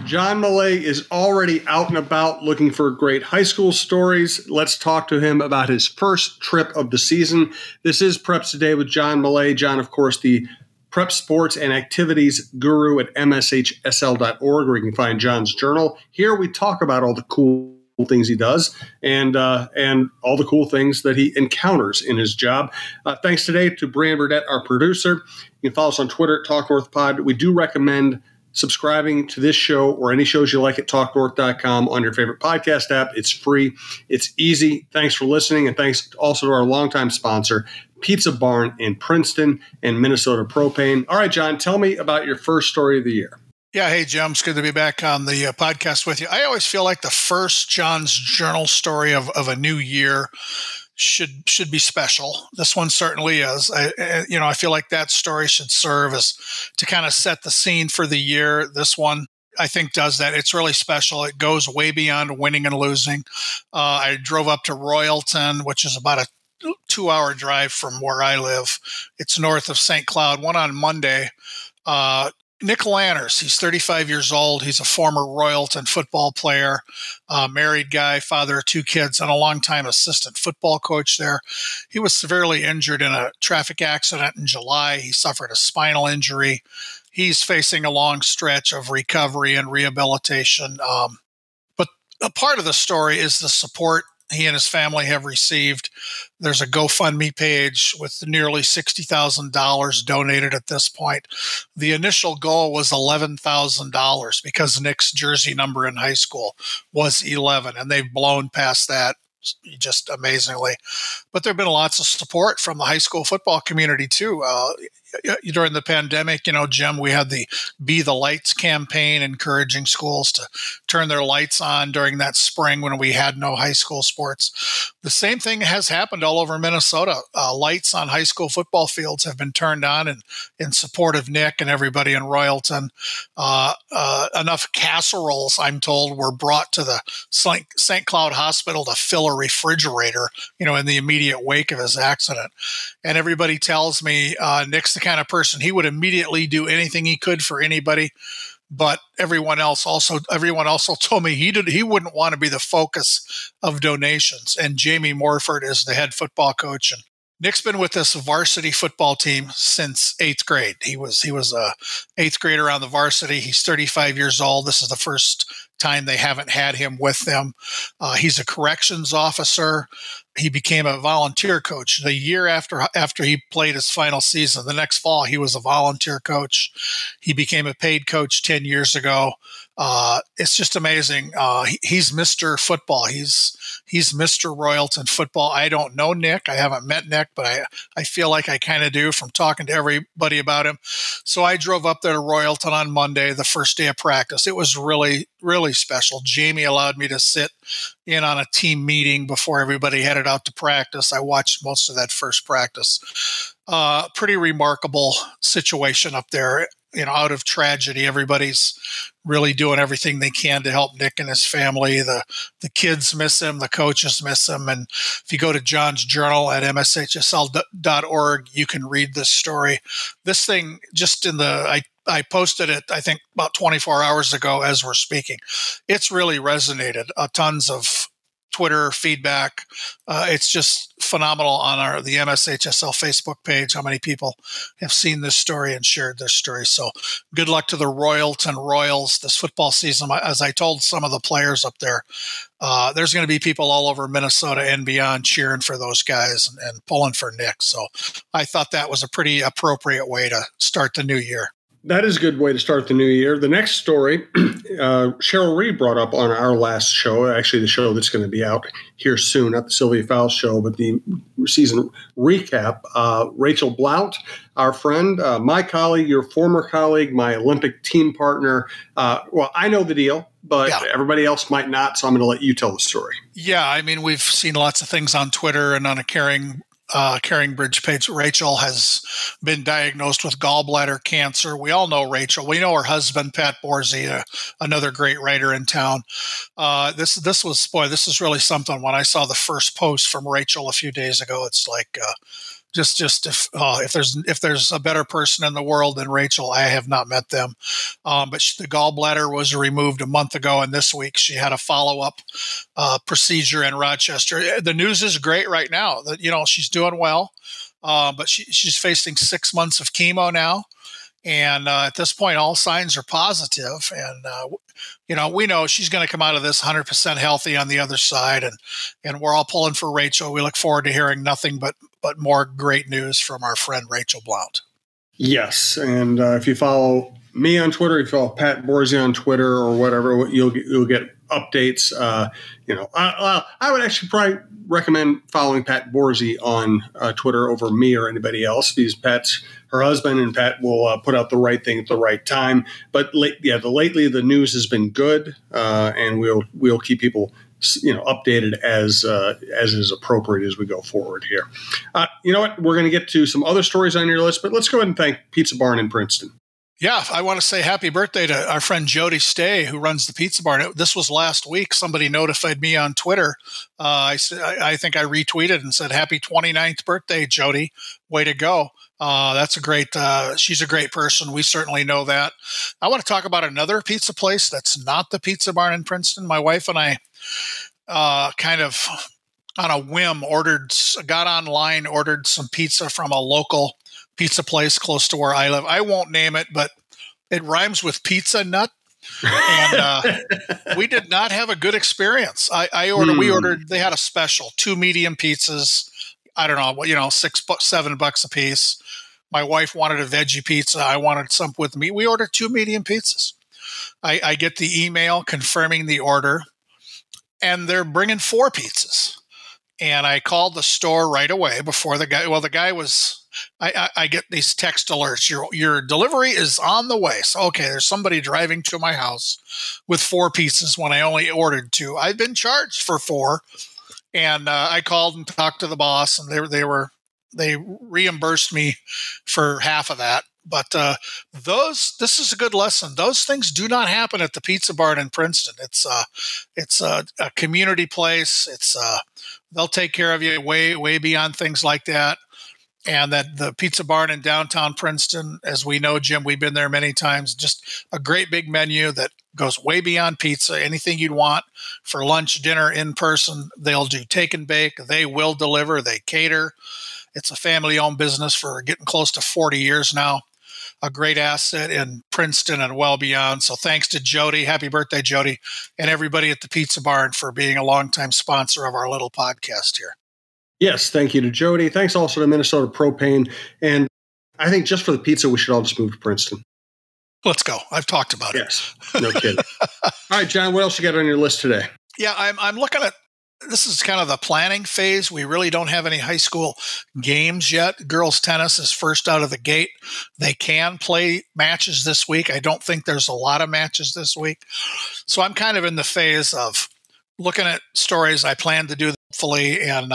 John Millay is already out and about looking for great high school stories. Let's talk to him about his first trip of the season. This is Preps Today with John Millay. John, of course, the prep sports and activities guru at mshsl.org, where you can find John's journal. Here we talk about all the cool things he does and all the cool things that he encounters in his job. Thanks today to Brian Burdett, our producer. You can follow us on Twitter at TalkNorthPod. We do recommend subscribing to this show or any shows you like at talknorth.com on your favorite podcast app. It's free. It's easy. Thanks for listening. And thanks also to our longtime sponsor, Pizza Barn in Princeton and Minnesota Propane. All right, John, tell me about your first story of the year. Yeah, hey, Jim. It's good to be back on the podcast with you. I always feel like the first John's Journal story of a new year should be special. This one certainly is. I feel like that story should serve as to kind of set the scene for the year. This one, I think, does that. It's really special. It goes way beyond winning and losing. I drove up to Royalton, which is about a 2-hour drive from where I live. It's north of St. Cloud. Went on Monday. Nick Lanners, he's 35 years old. He's a former Royalton football player, married guy, father of 2 kids, and a longtime assistant football coach there. He was severely injured in a traffic accident in July. He suffered a spinal injury. He's facing a long stretch of recovery and rehabilitation. But a part of the story is the support he and his family have received. There's a GoFundMe page with nearly $60,000 donated at this point. The initial goal was $11,000 because Nick's jersey number in high school was 11, and they've blown past that just amazingly. But there have been lots of support from the high school football community too. During the pandemic, Jim, we had the Be the Lights campaign encouraging schools to turn their lights on during that spring when we had no high school sports. The same thing has happened all over Minnesota. Lights on high school football fields have been turned on in support of Nick and everybody in Royalton. Enough casseroles, I'm told, were brought to the St. Cloud Hospital to fill a refrigerator, in the immediate wake of his accident. And everybody tells me Nick's the kind of person, he would immediately do anything he could for anybody. But everyone else also told me he wouldn't want to be the focus of donations. And Jamie Morford is the head football coach. And Nick's been with this varsity football team since 8th grade. He was a 8th grader on the varsity. He's 35 years old. This is the first time they haven't had him with them. He's a corrections officer. He became a volunteer coach the year after he played his final season. The next fall, he was a volunteer coach. He became a paid coach 10 years ago. It's just amazing. He's Mr. Football. He's Mr. Royalton football. I don't know Nick. I haven't met Nick, but I feel like I kind of do from talking to everybody about him. So I drove up there to Royalton on Monday, the first day of practice. It was really, really special. Jamie allowed me to sit in on a team meeting before everybody headed out to practice. I watched most of that first practice. Pretty remarkable situation up there. Out of tragedy, everybody's really doing everything they can to help Nick and his family. The kids miss him, the coaches miss him. And if you go to John's Journal at mshsl.org, you can read this story. This thing just I posted it, I think, about 24 hours ago as we're speaking. It's really resonated. Tons of Twitter feedback. It's just phenomenal on the MSHSL Facebook page, how many people have seen this story and shared this story. So good luck to the Royalton Royals this football season. As I told some of the players up there, there's going to be people all over Minnesota and beyond cheering for those guys and pulling for Nick. So I thought that was a pretty appropriate way to start the new year. That is a good way to start the new year. The next story, Cheryl Reed brought up on our last show, actually the show that's going to be out here soon, not the Sylvia Fowles show, but the season recap. Rachel Blount, our friend, my colleague, your former colleague, my Olympic team partner. Well, I know the deal, but everybody else might not, so I'm going to let you tell the story. Yeah, I mean, we've seen lots of things on Twitter and on a Caring Bridge page. Rachel has been diagnosed with gallbladder cancer. We all know Rachel. We know her husband, Pat Borzi, another great writer in town. This is really something. When I saw the first post from Rachel a few days ago, it's like Just if there's a better person in the world than Rachel, I have not met them. But the gallbladder was removed a month ago, and this week she had a follow-up procedure in Rochester. The news is great right now that she's doing well, but she's facing 6 months of chemo now. And at this point, all signs are positive. And, we know she's going to come out of this 100% healthy on the other side. And we're all pulling for Rachel. We look forward to hearing nothing but more great news from our friend Rachel Blount. Yes. And if you follow me on Twitter, if you follow Pat Borzi on Twitter or whatever, you'll get updates. I would actually probably recommend following Pat Borzi on Twitter over me or anybody else, because Pat's her husband, and Pat will put out the right thing at the right time. But lately the news has been good, and we'll keep people updated as is appropriate as we go forward here. You know what? We're going to get to some other stories on your list, but let's go ahead and thank Pizza Barn in Princeton. Yeah, I want to say happy birthday to our friend Jody Stay, who runs the Pizza Barn. This was last week. Somebody notified me on Twitter. I think I retweeted and said, happy 29th birthday, Jody. Way to go. That's she's a great person. We certainly know that. I want to talk about another pizza place that's not the Pizza Barn in Princeton. My wife and I kind of on a whim got online, ordered some pizza from a local pizza place close to where I live. I won't name it, but it rhymes with pizza nut. And we did not have a good experience. We ordered, they had a special, 2 medium pizzas. I don't know, $6-7 a piece. My wife wanted a veggie pizza. I wanted some with meat. We ordered 2 medium pizzas. I get the email confirming the order, and they're bringing 4 pizzas. And I called the store right away before the guy was, I get these text alerts. Your delivery is on the way. So, okay, there's somebody driving to my house with 4 pizzas when I only ordered 2. I've been charged for 4. And I called and talked to the boss, and they reimbursed me for half of that. But this is a good lesson. Those things do not happen at the Pizza Barn in Princeton. It's a community place. They'll take care of you way beyond things like that. And that the Pizza Barn in downtown Princeton, as we know, Jim, we've been there many times, just a great big menu that goes way beyond pizza. Anything you'd want for lunch, dinner, in person, they'll do take and bake. They will deliver. They cater. It's a family-owned business for getting close to 40 years now. A great asset in Princeton and well beyond. So thanks to Jody. Happy birthday, Jody, and everybody at the Pizza Barn for being a longtime sponsor of our little podcast here. Yes, thank you to Jody. Thanks also to Minnesota Propane. And I think just for the pizza, we should all just move to Princeton. Let's go. I've talked about it. Yes, no kidding. All right, John, what else you got on your list today? Yeah, I'm looking at, this is kind of the planning phase. We really don't have any high school games yet. Girls tennis is first out of the gate. They can play matches this week. I don't think there's a lot of matches this week. So I'm kind of in the phase of looking at stories I plan to do, hopefully, and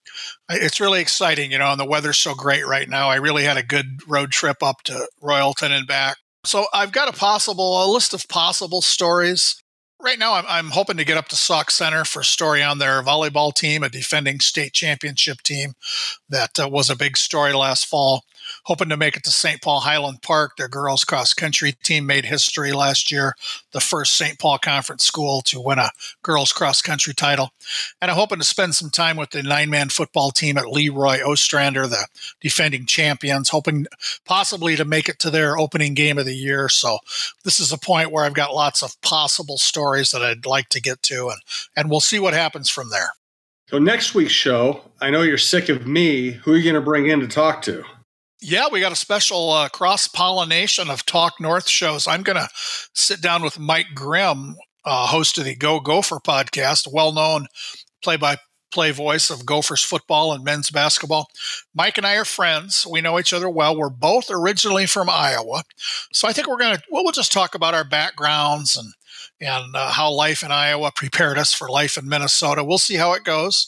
it's really exciting, and the weather's so great right now. I really had a good road trip up to Royalton and back. So I've got a list of possible stories. Right now, I'm hoping to get up to Sauk Center for a story on their volleyball team, a defending state championship team that was a big story last fall. Hoping to make it to St. Paul Highland Park. Their girls cross country team made history last year, the first St. Paul Conference school to win a girls cross country title. And I'm hoping to spend some time with the 9-man football team at Leroy Ostrander, the defending champions, hoping possibly to make it to their opening game of the year. So this is a point where I've got lots of possible stories that I'd like to get to, and we'll see what happens from there. So next week's show, I know you're sick of me. Who are you going to bring in to talk to? Yeah, we got a special cross-pollination of Talk North shows. I'm going to sit down with Mike Grimm, host of the Go Gopher podcast, well-known play-by-play voice of Gophers football and men's basketball. Mike and I are friends. We know each other well. We're both originally from Iowa. So I think we'll just talk about our backgrounds and how life in Iowa prepared us for life in Minnesota. We'll see how it goes.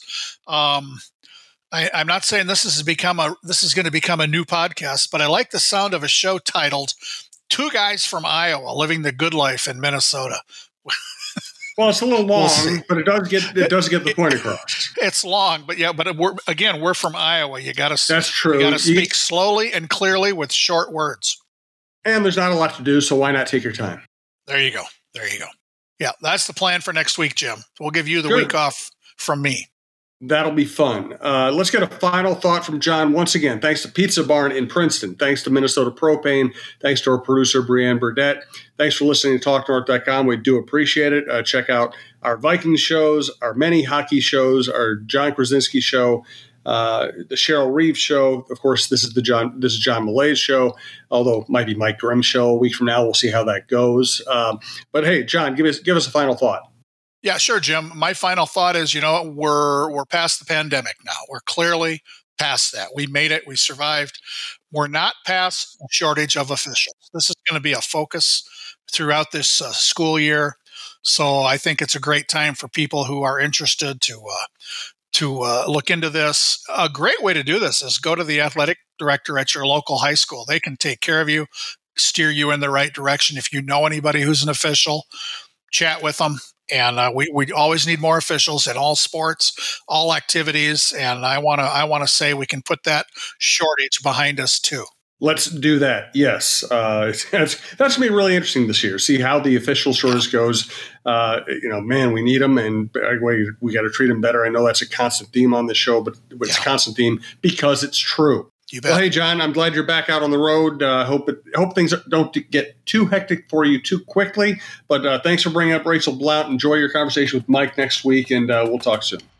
I'm not saying this is going to become a new podcast, but I like the sound of a show titled "Two Guys from Iowa Living the Good Life in Minnesota." Well, it's a little long, but it does get the point across. It's long, but we're from Iowa. You got to. That's true. You got to speak slowly and clearly with short words. And there's not a lot to do, so why not take your time? There you go. Yeah, that's the plan for next week, Jim. We'll give you the week off from me. That'll be fun. Let's get a final thought from John. Once again, thanks to Pizza Barn in Princeton. Thanks to Minnesota Propane. Thanks to our producer, Brianne Burdett. Thanks for listening to TalkNorth.com. We do appreciate it. Check out our Vikings shows, our many hockey shows, our John Krasinski show, the Cheryl Reeves show. Of course, this is John Malay's show, although it might be Mike Grimm's show a week from now. We'll see how that goes. But hey, John, give us a final thought. Yeah, sure, Jim. My final thought is, we're past the pandemic now. We're clearly past that. We made it. We survived. We're not past a shortage of officials. This is going to be a focus throughout this school year. So I think it's a great time for people who are interested to look into this. A great way to do this is go to the athletic director at your local high school. They can take care of you, steer you in the right direction. If you know anybody who's an official, chat with them. And we always need more officials in all sports, all activities. And I want to say we can put that shortage behind us too. Let's do that. Yes. That's going to be really interesting this year. See how the official shortage goes. Man, we need them, and we got to treat them better. I know that's a constant theme on the show, but it's a constant theme because it's true. You bet. Well, hey, John, I'm glad you're back out on the road. Hope things don't get too hectic for you too quickly. But thanks for bringing up Rachel Blount. Enjoy your conversation with Mike next week, and we'll talk soon.